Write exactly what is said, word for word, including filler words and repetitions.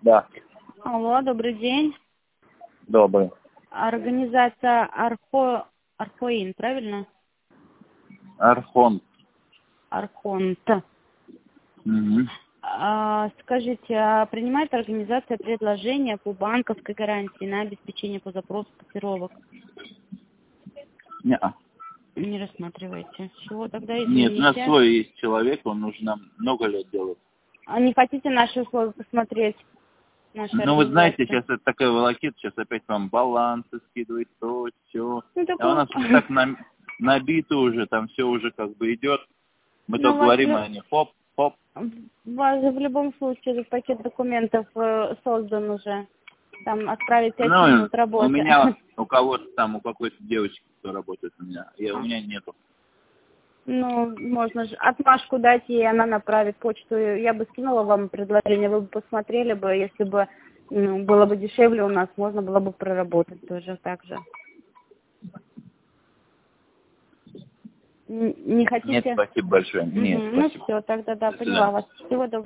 Да. Алло, добрый день. Добрый. Организация Архо... Архоин, правильно? Архон. Архонт. Угу. А, скажите, а принимает организация предложения по банковской гарантии на обеспечение по запросу котировок? Не-а. Не рассматриваете. Чего тогда, Нет, у нас извините? свой есть человек, он уже нам много лет делает. А не хотите наши условия посмотреть? Наша Ну, вы знаете, организация. сейчас это такая волокита, сейчас опять вам балансы скидывает, то, все. Ну, А у такое... нас уже так нам- набито уже, там все уже как бы идет. Мы Ну, только вас, говорим, лю- а они хоп, хоп. вас же в любом случае этот пакет документов э, создан уже. Там отправить пять Ну, минут у работы. меня, у кого-то там, у какой-то девочки, кто работает у меня, я, у меня нету. Ну, можно же отмашку дать, и она направит почту. Я бы скинула вам предложение, вы бы посмотрели бы, если бы ну, было бы дешевле у нас, можно было бы проработать тоже так же. Н- Не Нет, хотите? спасибо большое. Угу. Нет, Ну спасибо. все, тогда да, До свидания. поняла вас. Всего доброго.